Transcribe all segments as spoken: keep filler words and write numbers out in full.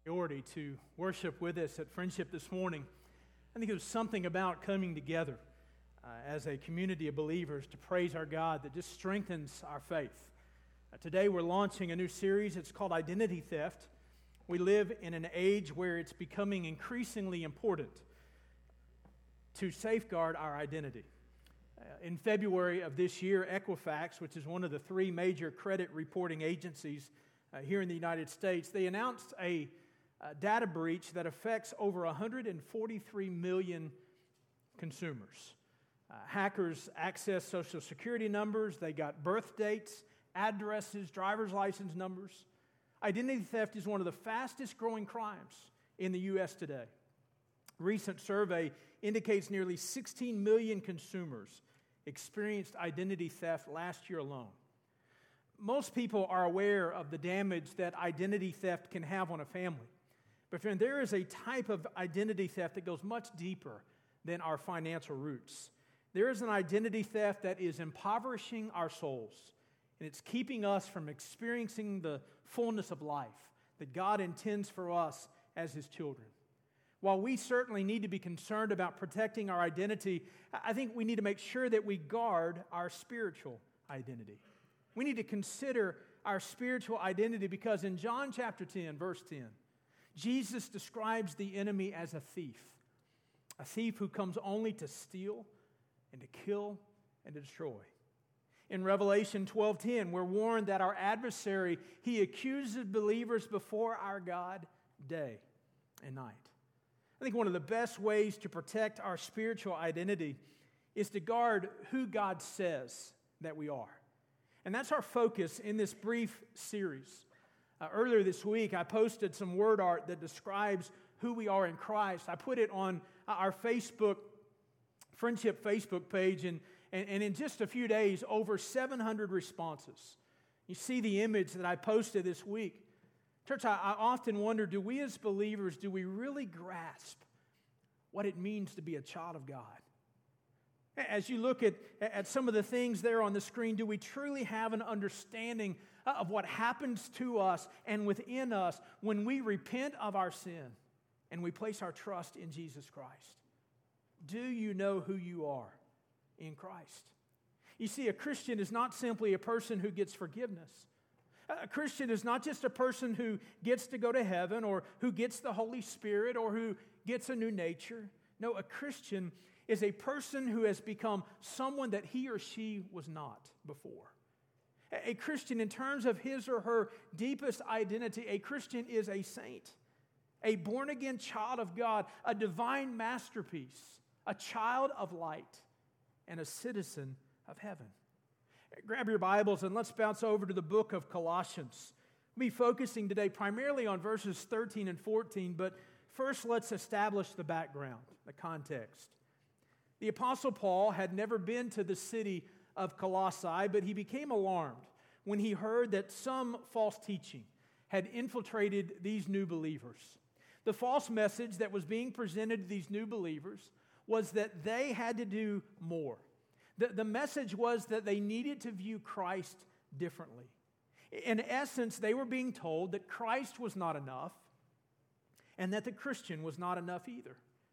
priority to worship with us at Friendship this morning. I think it was something about coming together uh, as a community of believers to praise our God that just strengthens our faith. Uh, today we're launching a new series. It's called Identity Theft. We live in an age where it's becoming increasingly important to safeguard our identity. Uh, in February of this year, Equifax, which is one of the three major credit reporting agencies uh, here in the United States, they announced a A data breach that affects over one hundred forty-three million consumers. Uh, hackers access Social Security numbers, they got birth dates, addresses, driver's license numbers. Identity theft is one of the fastest growing crimes in the U S today. A recent survey indicates nearly sixteen million consumers experienced identity theft last year alone. Most people are aware of the damage that identity theft can have on a family. But friend, there is a type of identity theft that goes much deeper than our financial roots. There is an identity theft that is impoverishing our souls, and it's keeping us from experiencing the fullness of life that God intends for us as His children. While we certainly need to be concerned about protecting our identity, I think we need to make sure that we guard our spiritual identity. We need to consider our spiritual identity because in John chapter ten, verse ten, Jesus describes the enemy as a thief, a thief who comes only to steal and to kill and to destroy. In Revelation twelve ten, we're warned that our adversary, he accuses believers before our God day and night. I think one of the best ways to protect our spiritual identity is to guard who God says that we are. And that's our focus in this brief series. Uh, earlier this week, I posted some word art that describes who we are in Christ. I put it on our Facebook, Friendship Facebook page, and, and, and in just a few days, over seven hundred responses. You see the image that I posted this week. Church, I, I often wonder, do we as believers, do we really grasp what it means to be a child of God? As you look at, at some of the things there on the screen, do we truly have an understanding of what happens to us and within us when we repent of our sin and we place our trust in Jesus Christ? Do you know who you are in Christ? You see, a Christian is not simply a person who gets forgiveness. A Christian is not just a person who gets to go to heaven or who gets the Holy Spirit or who gets a new nature. No, a Christian is a person who has become someone that he or she was not before. A Christian, in terms of his or her deepest identity, a Christian is a saint, a born-again child of God, a divine masterpiece, a child of light, and a citizen of heaven. Grab your Bibles and let's bounce over to the book of Colossians. We'll be focusing today primarily on verses thirteen and fourteen, but first let's establish the background, the context. The Apostle Paul had never been to the city of Colossae, but he became alarmed when he heard that some false teaching had infiltrated these new believers. The false message that was being presented to these new believers was that they had to do more. The, the message was that they needed to view Christ differently. In essence, they were being told that Christ was not enough and that the Christian was not enough either.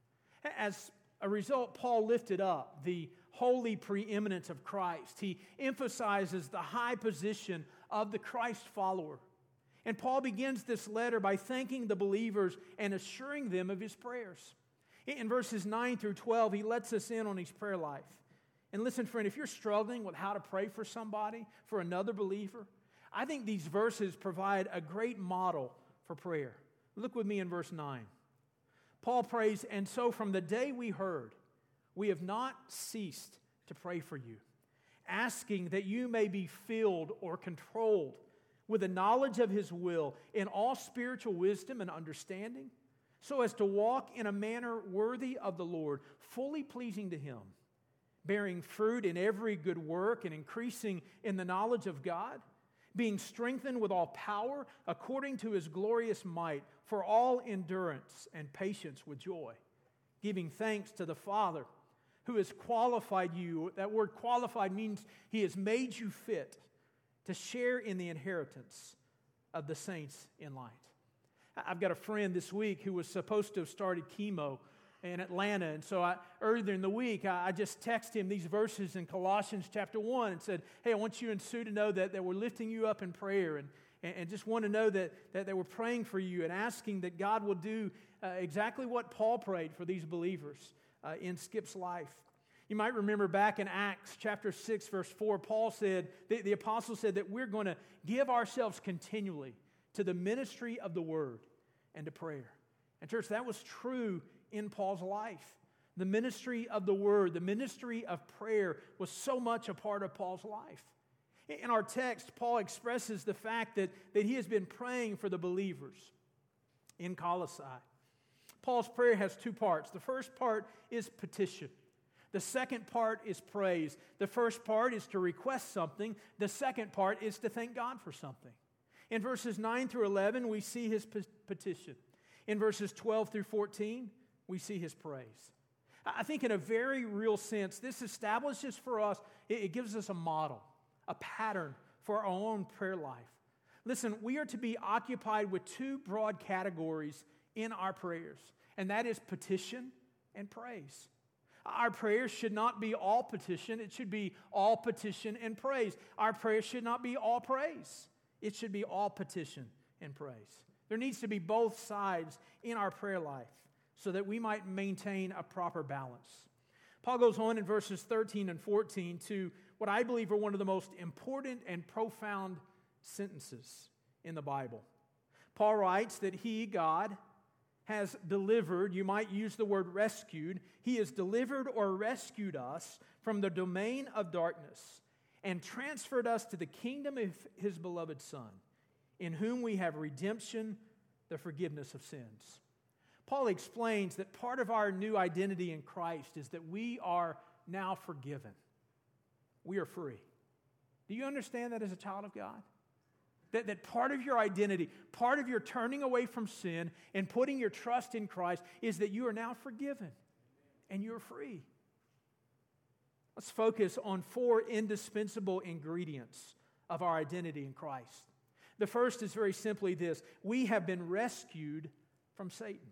As a result, Paul lifted up the holy preeminence of Christ. He emphasizes the high position of the Christ follower. And Paul begins this letter by thanking the believers and assuring them of his prayers. In verses nine through twelve, he lets us in on his prayer life. And listen, friend, if you're struggling with how to pray for somebody, for another believer, I think these verses provide a great model for prayer. Look with me in verse nine. Paul prays, and so from the day we heard, we have not ceased to pray for you, asking that you may be filled or controlled with the knowledge of His will in all spiritual wisdom and understanding, so as to walk in a manner worthy of the Lord, fully pleasing to Him, bearing fruit in every good work and increasing in the knowledge of God, being strengthened with all power according to His glorious might, for all endurance and patience with joy, giving thanks to the Father who has qualified you. That word qualified means He has made you fit to share in the inheritance of the saints in light. I've got a friend this week who was supposed to have started chemo in Atlanta, and so I, earlier in the week, I, I just texted him these verses in Colossians chapter one and said, hey, I want you and Sue to know that, that we're lifting you up in prayer, and, and, and just want to know that, that, that we're praying for you and asking that God will do uh, exactly what Paul prayed for these believers uh, in Skip's life. You might remember back in Acts chapter six, verse four, Paul said, the, the apostle said that we're going to give ourselves continually to the ministry of the word and to prayer. And church, that was true in Paul's life. The ministry of the word, the ministry of prayer was so much a part of Paul's life. In our text, Paul expresses the fact that, that he has been praying for the believers in Colossae. Paul's prayer has two parts. The first part is petition. The second part is praise. The first part is to request something. The second part is to thank God for something. In verses nine through eleven, we see his petition. In verses twelve through fourteen, we see his praise. I think in a very real sense, this establishes for us, it gives us a model, a pattern for our own prayer life. Listen, we are to be occupied with two broad categories in our prayers, and that is petition and praise. Our prayers should not be all petition. It should be all petition and praise. Our prayers should not be all praise. It should be all petition and praise. There needs to be both sides in our prayer life so that we might maintain a proper balance. Paul goes on in verses thirteen and fourteen to what I believe are one of the most important and profound sentences in the Bible. Paul writes that he, God, has delivered, you might use the word rescued, he has delivered or rescued us from the domain of darkness and transferred us to the kingdom of his beloved Son, in whom we have redemption, the forgiveness of sins. Paul explains that part of our new identity in Christ is that we are now forgiven. We are free. Do you understand that as a child of God? That, that part of your identity, part of your turning away from sin and putting your trust in Christ is that you are now forgiven and you're free. Let's focus on four indispensable ingredients of our identity in Christ. The first is very simply this: we have been rescued from Satan.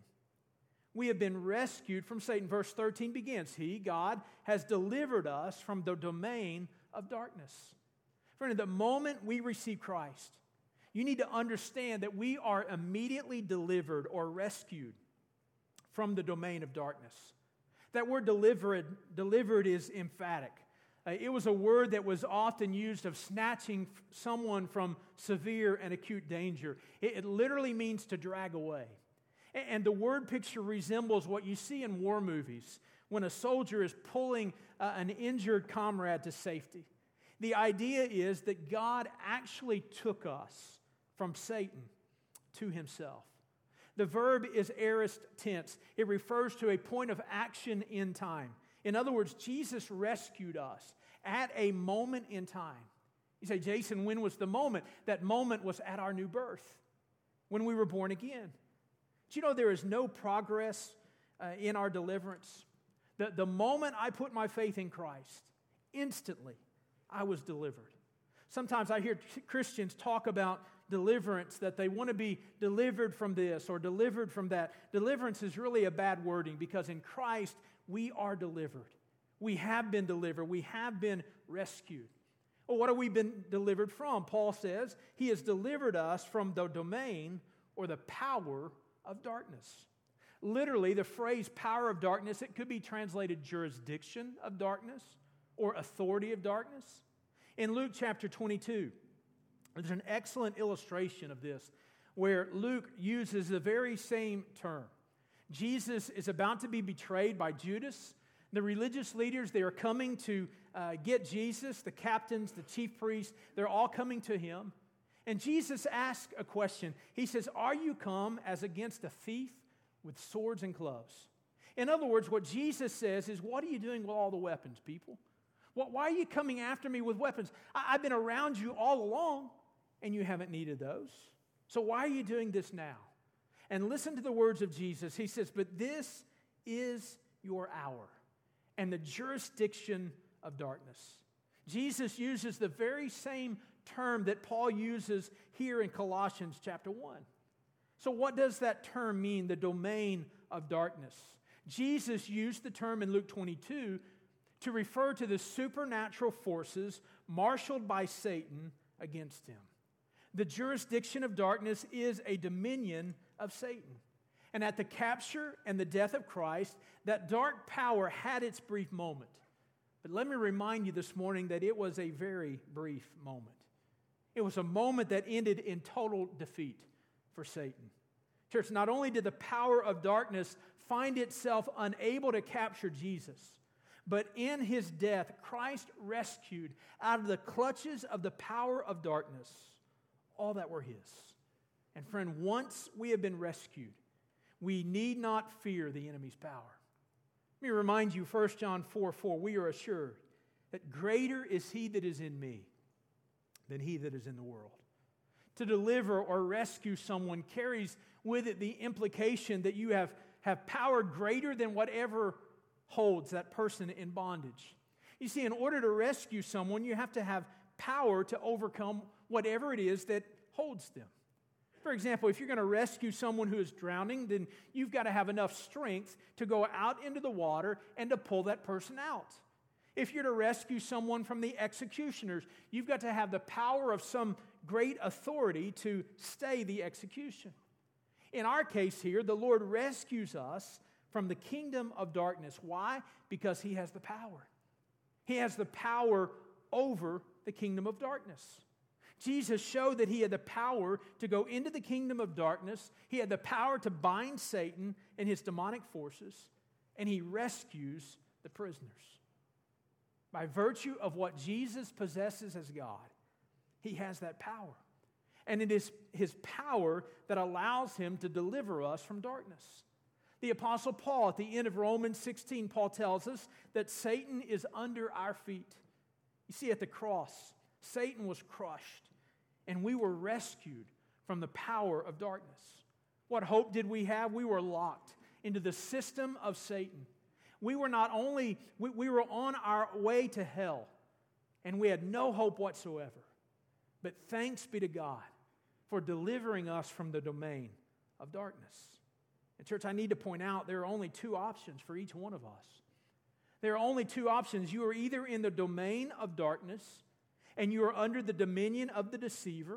We have been rescued from Satan. Verse thirteen begins, He, God, has delivered us from the domain of darkness. Friend, the moment we receive Christ, you need to understand that we are immediately delivered or rescued from the domain of darkness. That word delivered, delivered is emphatic. Uh, it was a word that was often used of snatching someone from severe and acute danger. It, it literally means to drag away. And, and the word picture resembles what you see in war movies when a soldier is pulling uh, an injured comrade to safety. The idea is that God actually took us from Satan to himself. The verb is aorist tense. It refers to a point of action in time. In other words, Jesus rescued us at a moment in time. You say, Jason, when was the moment? That moment was at our new birth, when we were born again. Do you know there is no progress uh, in our deliverance? The, the moment I put my faith in Christ, instantly I was delivered. Sometimes I hear Christians talk about deliverance, that they want to be delivered from this or delivered from that. Deliverance is really a bad wording because in Christ we are delivered. We have been delivered. We have been rescued. Well, what have we been delivered from? Paul says he has delivered us from the domain or the power of darkness. Literally, the phrase power of darkness, it could be translated jurisdiction of darkness or authority of darkness. In Luke chapter twenty-two, there's an excellent illustration of this where Luke uses the very same term. Jesus is about to be betrayed by Judas. The religious leaders, they are coming to uh, get Jesus, the captains, the chief priests, they're all coming to him. And Jesus asks a question. He says, are you come as against a thief with swords and clubs? In other words, what Jesus says is, what are you doing with all the weapons, people? What, why are you coming after me with weapons? I, I've been around you all along, and you haven't needed those. So why are you doing this now? And listen to the words of Jesus. He says, but this is your hour and the jurisdiction of darkness. Jesus uses the very same term that Paul uses here in Colossians chapter one. So what does that term mean, the domain of darkness? Jesus used the term in Luke twenty-two to refer to the supernatural forces marshaled by Satan against him. The jurisdiction of darkness is a dominion of Satan. And at the capture and the death of Christ, that dark power had its brief moment. But let me remind you this morning that it was a very brief moment. It was a moment that ended in total defeat for Satan. Church, not only did the power of darkness find itself unable to capture Jesus, but in his death, Christ rescued out of the clutches of the power of darkness all that were his. And friend, once we have been rescued, we need not fear the enemy's power. Let me remind you, First John four four, we are assured that greater is he that is in me than he that is in the world. To deliver or rescue someone carries with it the implication that you have, have power greater than whatever holds that person in bondage. You see, in order to rescue someone, you have to have power to overcome whatever it is that holds them. For example, if you're going to rescue someone who is drowning, then you've got to have enough strength to go out into the water and to pull that person out. If you're to rescue someone from the executioners, you've got to have the power of some great authority to stay the execution. In our case here, the Lord rescues us from the kingdom of darkness. Why? Because he has the power. He has the power over the kingdom of darkness. Jesus showed that he had the power to go into the kingdom of darkness. He had the power to bind Satan and his demonic forces, and he rescues the prisoners. By virtue of what Jesus possesses as God, he has that power. And it is his power that allows him to deliver us from darkness. The Apostle Paul, at the end of Romans sixteen, Paul tells us that Satan is under our feet. You see, at the cross, Satan was crushed, and we were rescued from the power of darkness. What hope did we have? We were locked into the system of Satan. We were not only, we, we were on our way to hell, and we had no hope whatsoever. But thanks be to God for delivering us from the domain of darkness. And church, I need to point out there are only two options for each one of us. There are only two options. You are either in the domain of darkness and you are under the dominion of the deceiver,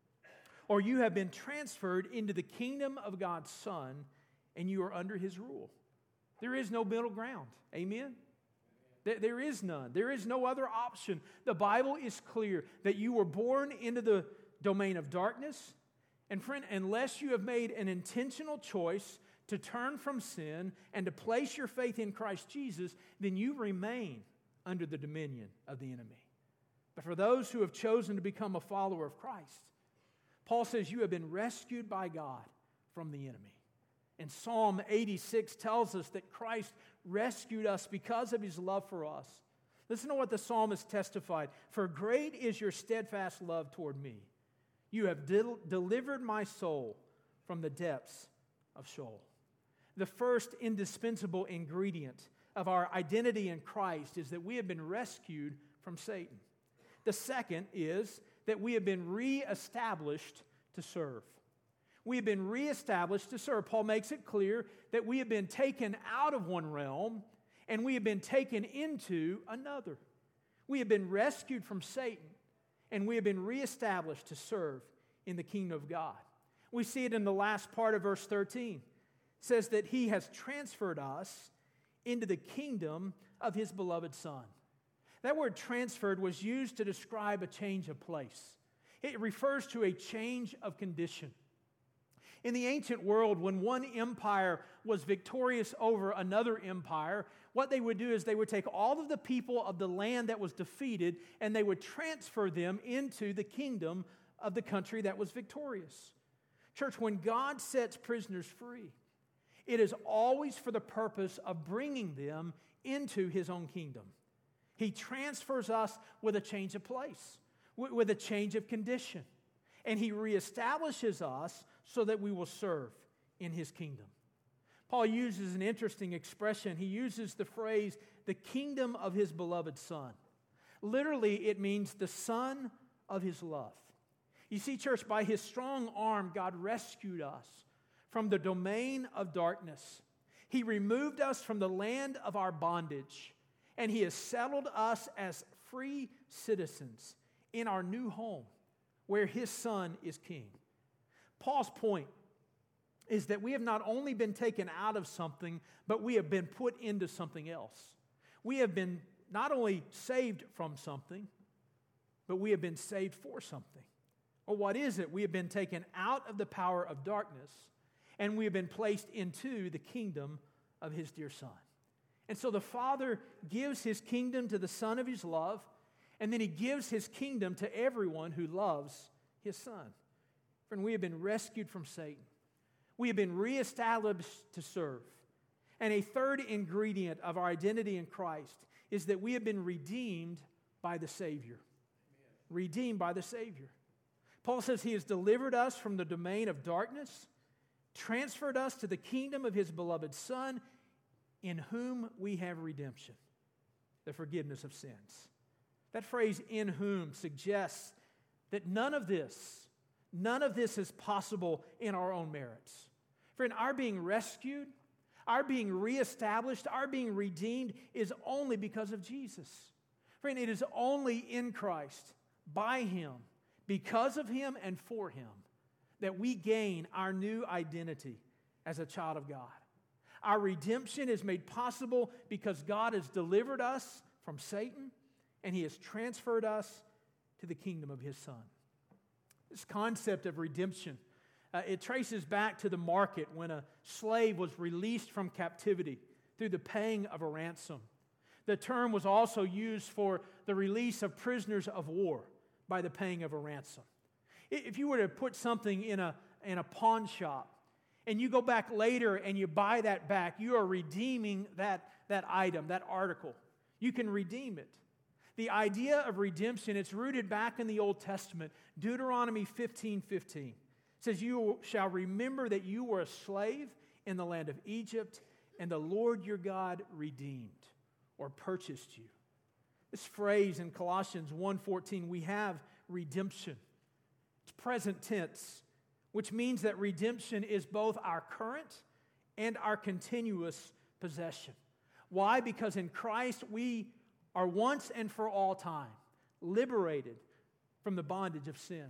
or you have been transferred into the kingdom of God's Son and you are under his rule. There is no middle ground. Amen? There is none. There is no other option. The Bible is clear that you were born into the domain of darkness. And friend, unless you have made an intentional choice to turn from sin and to place your faith in Christ Jesus, then you remain under the dominion of the enemy. But for those who have chosen to become a follower of Christ, Paul says you have been rescued by God from the enemy. And Psalm eighty-six tells us that Christ rescued us because of his love for us. Listen to what the psalmist testified. For great is your steadfast love toward me. You have del- delivered my soul from the depths of Sheol. The first indispensable ingredient of our identity in Christ is that we have been rescued from Satan. The second is that we have been reestablished to serve. We have been reestablished to serve. Paul makes it clear that we have been taken out of one realm and we have been taken into another. We have been rescued from Satan and we have been reestablished to serve in the kingdom of God. We see it in the last part of verse thirteen. It says that he has transferred us into the kingdom of his beloved Son. That word transferred was used to describe a change of place. It refers to a change of condition. In the ancient world, when one empire was victorious over another empire, what they would do is they would take all of the people of the land that was defeated and they would transfer them into the kingdom of the country that was victorious. Church, when God sets prisoners free, it is always for the purpose of bringing them into his own kingdom. He transfers us with a change of place, with a change of condition. And he reestablishes us so that we will serve in his kingdom. Paul uses an interesting expression. He uses the phrase, the kingdom of his beloved Son. Literally, it means the Son of his love. You see, church, by His strong arm, God rescued us from the domain of darkness. He removed us from the land of our bondage, and He has settled us as free citizens in our new home, where His Son is King. Paul's point is that we have not only been taken out of something, but we have been put into something else. We have been not only saved from something, but we have been saved for something. Well, what is it? We have been taken out of the power of darkness, and we have been placed into the kingdom of His dear Son. And so the Father gives His kingdom to the Son of His love, and then He gives His kingdom to everyone who loves His Son. Friend, we have been rescued from Satan. We have been reestablished to serve. And a third ingredient of our identity in Christ is that we have been redeemed by the Savior. Amen. Redeemed by the Savior. Paul says He has delivered us from the domain of darkness, transferred us to the kingdom of His beloved Son, in whom we have redemption, the forgiveness of sins. That phrase, in whom, suggests that none of this, none of this is possible in our own merits. Friend, our being rescued, our being reestablished, our being redeemed is only because of Jesus. Friend, it is only in Christ, by Him, because of Him and for Him, that we gain our new identity as a child of God. Our redemption is made possible because God has delivered us from Satan, and He has transferred us to the kingdom of His Son. This concept of redemption, uh, it traces back to the market when a slave was released from captivity through the paying of a ransom. The term was also used for the release of prisoners of war by the paying of a ransom. If you were to put something in a, in a pawn shop, and you go back later and you buy that back, you are redeeming that, that item, that article. You can redeem it. The idea of redemption, it's rooted back in the Old Testament. Deuteronomy fifteen fifteen says, "You shall remember that you were a slave in the land of Egypt, and the Lord your God redeemed," or purchased you. This phrase in Colossians one fourteen, we have redemption. It's present tense, which means that redemption is both our current and our continuous possession. Why? Because in Christ we are once and for all time liberated from the bondage of sin.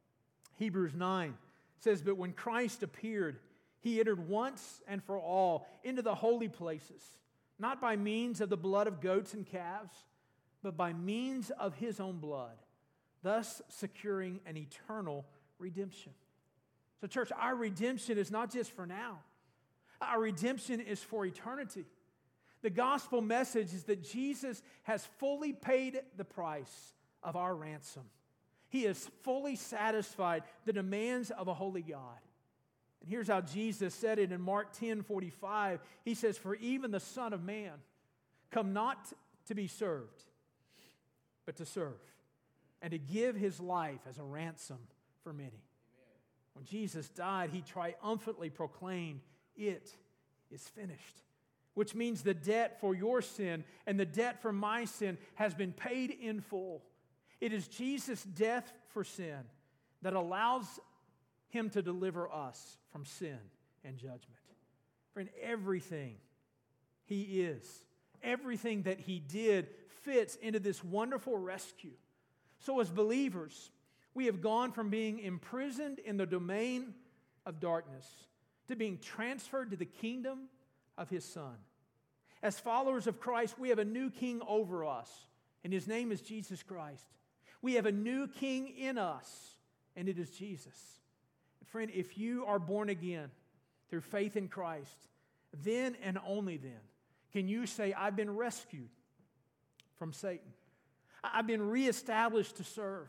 Hebrews nine says, "But when Christ appeared, He entered once and for all into the holy places, not by means of the blood of goats and calves, but by means of His own blood, thus securing an eternal redemption." So, church, our redemption is not just for now. Our redemption is for eternity. The gospel message is that Jesus has fully paid the price of our ransom. He has fully satisfied the demands of a holy God. And here's how Jesus said it in Mark ten forty-five. He says, "For even the Son of Man come not to be served, but to serve, and to give His life as a ransom for many." Amen. When Jesus died, He triumphantly proclaimed, "It is finished," which means the debt for your sin and the debt for my sin has been paid in full. It is Jesus' death for sin that allows Him to deliver us from sin and judgment. Friend, everything He is, everything that He did fits into this wonderful rescue. So as believers, we have gone from being imprisoned in the domain of darkness to being transferred to the kingdom of His Son. As followers of Christ, we have a new king over us, and His name is Jesus Christ. We have a new king in us, and it is Jesus. And friend, if you are born again through faith in Christ, then and only then can you say, "I've been rescued from Satan. I've been reestablished to serve,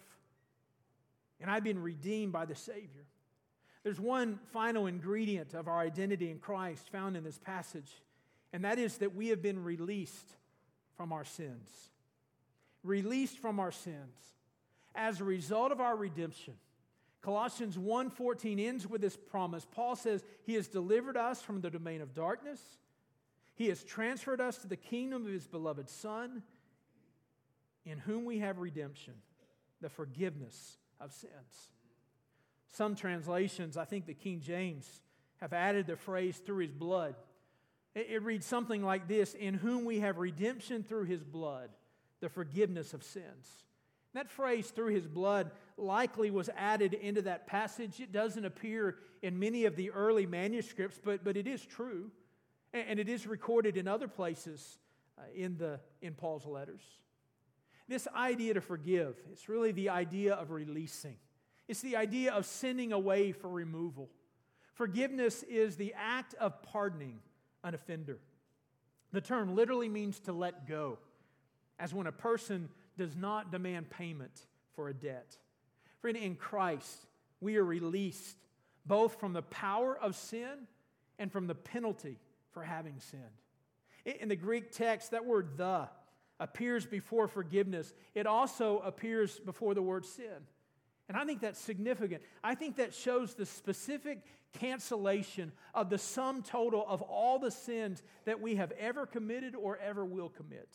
and I've been redeemed by the Savior." There's one final ingredient of our identity in Christ found in this passage, and that is that we have been released from our sins. Released from our sins. As a result of our redemption, Colossians one fourteen ends with this promise. Paul says, He has delivered us from the domain of darkness. He has transferred us to the kingdom of His beloved Son, in whom we have redemption, the forgiveness of sins. Some translations, I think the King James, have added the phrase through his blood. It, it reads something like this: in whom we have redemption through his blood, the forgiveness of sins. That phrase, through his blood, likely was added into that passage. It doesn't appear in many of the early manuscripts, but, but it is true. And, and it is recorded in other places uh, in, the, in Paul's letters. This idea to forgive, it's really the idea of releasing. It's the idea of sending away for removal. Forgiveness is the act of pardoning an offender. The term literally means to let go, as when a person does not demand payment for a debt. Friend, in Christ, we are released both from the power of sin and from the penalty for having sinned. In the Greek text, that word "the" appears before forgiveness. It also appears before the word sin. And I think that's significant. I think that shows the specific cancellation of the sum total of all the sins that we have ever committed or ever will commit.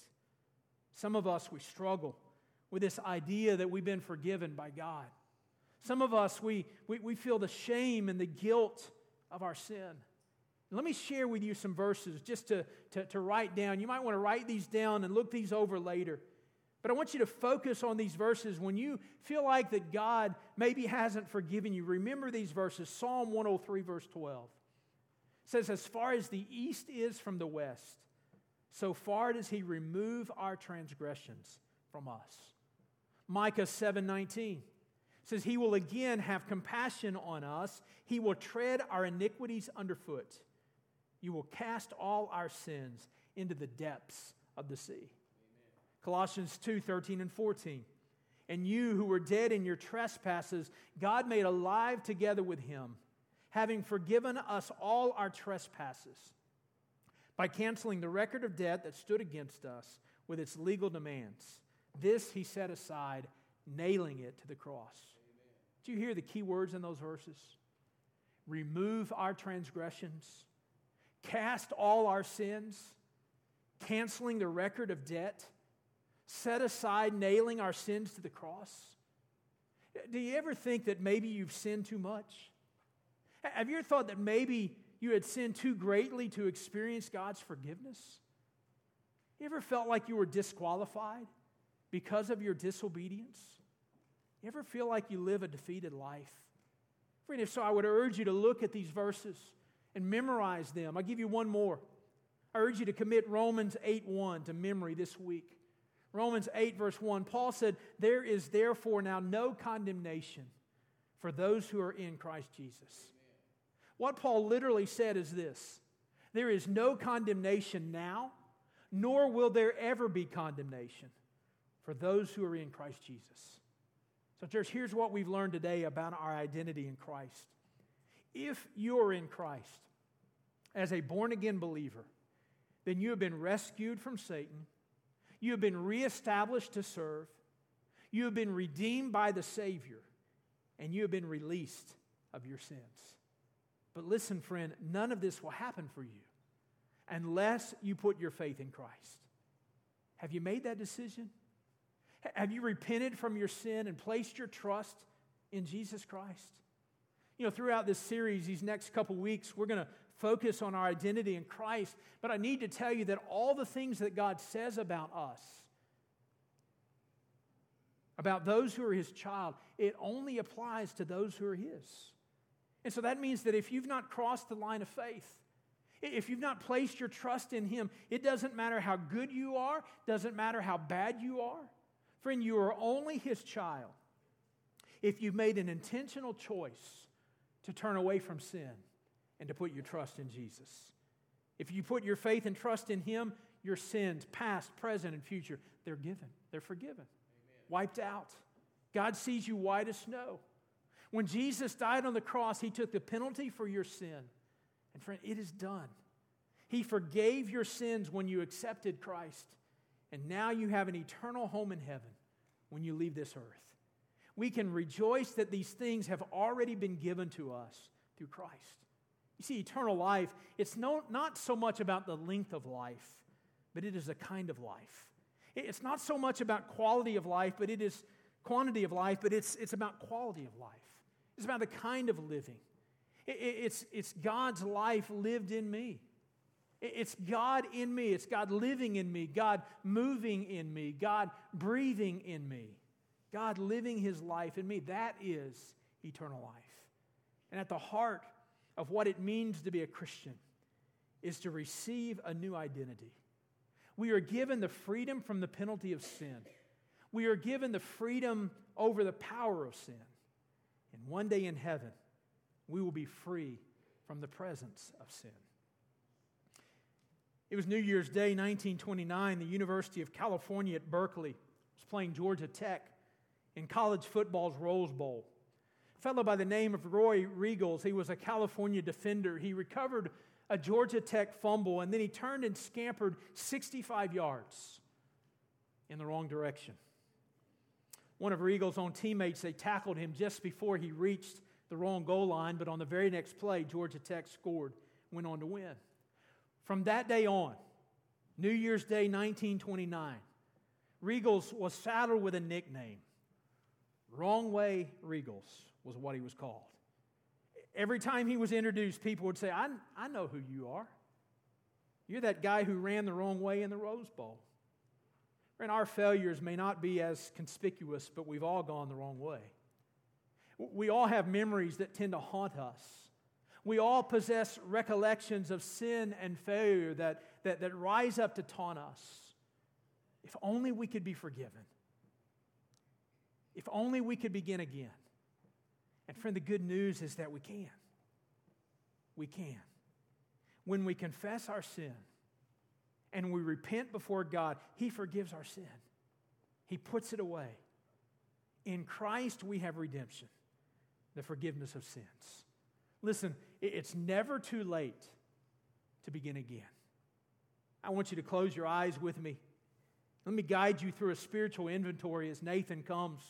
Some of us, we struggle with this idea that we've been forgiven by God. Some of us, we, we, we feel the shame and the guilt of our sin. Let me share with you some verses just to, to, to write down. You might want to write these down and look these over later. But I want you to focus on these verses. When you feel like that God maybe hasn't forgiven you, remember these verses. Psalm one oh three, verse twelve. It says, as far as the east is from the west, so far does he remove our transgressions from us. Micah seven nineteen says, he will again have compassion on us. He will tread our iniquities underfoot. You will cast all our sins into the depths of the sea. Amen. Colossians two thirteen and fourteen. And you who were dead in your trespasses, God made alive together with him, having forgiven us all our trespasses, by canceling the record of debt that stood against us with its legal demands. This he set aside, nailing it to the cross. Amen. Do you hear the key words in those verses? Remove our transgressions, cast all our sins, canceling the record of debt, set aside, nailing our sins to the cross. Do you ever think that maybe you've sinned too much? Have you ever thought that maybe you had sinned too greatly to experience God's forgiveness? You ever felt like you were disqualified because of your disobedience? You ever feel like you live a defeated life? Friend, if so, I would urge you to look at these verses and memorize them. I'll give you one more. I urge you to commit Romans eight one to memory this week. Romans eight, verse one, Paul said, there is therefore now no condemnation for those who are in Christ Jesus. What Paul literally said is this: there is no condemnation now, nor will there ever be condemnation for those who are in Christ Jesus. So, church, here's what we've learned today about our identity in Christ. If you are in Christ as a born-again believer, then you have been rescued from Satan, you have been reestablished to serve, you have been redeemed by the Savior, and you have been released of your sins. But listen, friend, none of this will happen for you unless you put your faith in Christ. Have you made that decision? Have you repented from your sin and placed your trust in Jesus Christ? You know, throughout this series, these next couple weeks, we're going to focus on our identity in Christ. But I need to tell you that all the things that God says about us, about those who are His child, it only applies to those who are His. And so that means that if you've not crossed the line of faith, if you've not placed your trust in Him, it doesn't matter how good you are, doesn't matter how bad you are. Friend, you are only His child if you've made an intentional choice to turn away from sin and to put your trust in Jesus. If you put your faith and trust in Him, your sins, past, present, and future, they're given. They're forgiven. Amen. Wiped out. God sees you white as snow. When Jesus died on the cross, He took the penalty for your sin. And friend, it is done. He forgave your sins when you accepted Christ. And now you have an eternal home in heaven when you leave this earth. We can rejoice that these things have already been given to us through Christ. You see, eternal life, it's no, not so much about the length of life, but it is a kind of life. It's not so much about quality of life, but it is quantity of life, but it's, it's about quality of life. It's about the kind of living. It's, it's God's life lived in me. It's God in me. It's God living in me. God moving in me. God breathing in me. God living His life in me. That is eternal life. And at the heart of what it means to be a Christian is to receive a new identity. We are given the freedom from the penalty of sin. We are given the freedom over the power of sin. And one day in heaven, we will be free from the presence of sin. It was New Year's Day, nineteen twenty-nine. The University of California at Berkeley was playing Georgia Tech in college football's Rose Bowl. A fellow by the name of Roy Riegels, he was a California defender. He recovered a Georgia Tech fumble, and then he turned and scampered sixty-five yards in the wrong direction. One of Riegels' own teammates, they tackled him just before he reached the wrong goal line, but on the very next play, Georgia Tech scored, went on to win. From that day on, New Year's Day nineteen twenty-nine, Riegels was saddled with a nickname. Wrong Way Riegels was what he was called. Every time he was introduced, people would say, I, I know who you are. You're that guy who ran the wrong way in the Rose Bowl. And our failures may not be as conspicuous, but we've all gone the wrong way. We all have memories that tend to haunt us. We all possess recollections of sin and failure that, that, that rise up to taunt us. If only we could be forgiven. If only we could begin again. And friend, the good news is that we can. We can. When we confess our sin and we repent before God, He forgives our sin. He puts it away. In Christ we have redemption, the forgiveness of sins. Listen, it's never too late to begin again. I want you to close your eyes with me. Let me guide you through a spiritual inventory as Nathan comes.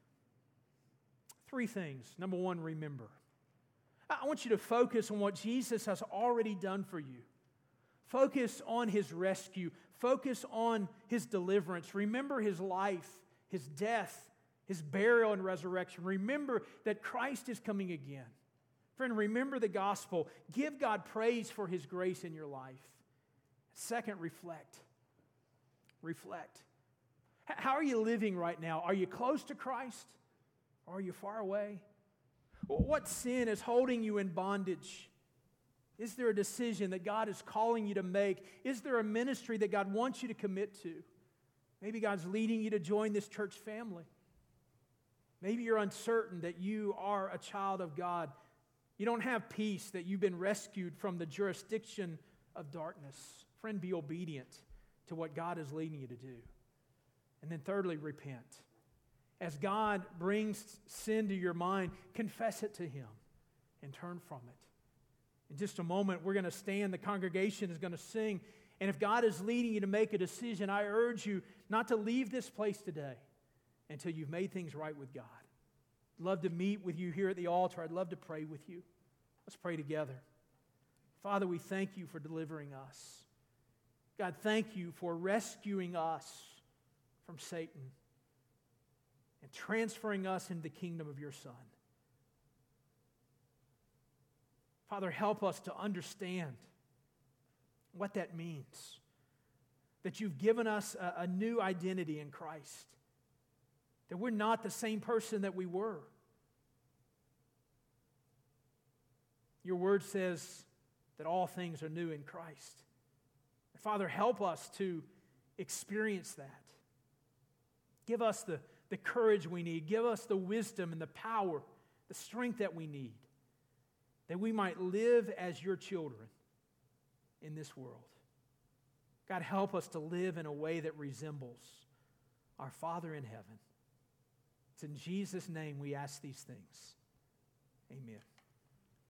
Three things. Number one, remember. I want you to focus on what Jesus has already done for you. Focus on His rescue. Focus on His deliverance. Remember His life, His death, His burial and resurrection. Remember that Christ is coming again. Friend, remember the gospel. Give God praise for His grace in your life. Second, reflect. Reflect. How are you living right now? Are you close to Christ? Or are you far away? What sin is holding you in bondage? Is there a decision that God is calling you to make? Is there a ministry that God wants you to commit to? Maybe God's leading you to join this church family. Maybe you're uncertain that you are a child of God. You don't have peace, that you've been rescued from the jurisdiction of darkness. Friend, be obedient to what God is leading you to do. And then thirdly, repent. As God brings sin to your mind, confess it to Him and turn from it. In just a moment, we're going to stand. The congregation is going to sing. And if God is leading you to make a decision, I urge you not to leave this place today until you've made things right with God. I'd love to meet with you here at the altar. I'd love to pray with you. Let's pray together. Father, we thank You for delivering us. God, thank You for rescuing us from Satan and transferring us into the kingdom of Your Son. Father, help us to understand what that means. That You've given us a, a new identity in Christ. That we're not the same person that we were. Your word says that all things are new in Christ. Father, help us to experience that. Give us the, the courage we need. Give us the wisdom and the power, the strength that we need, that we might live as Your children in this world. God, help us to live in a way that resembles our Father in heaven. It's in Jesus' name we ask these things. Amen.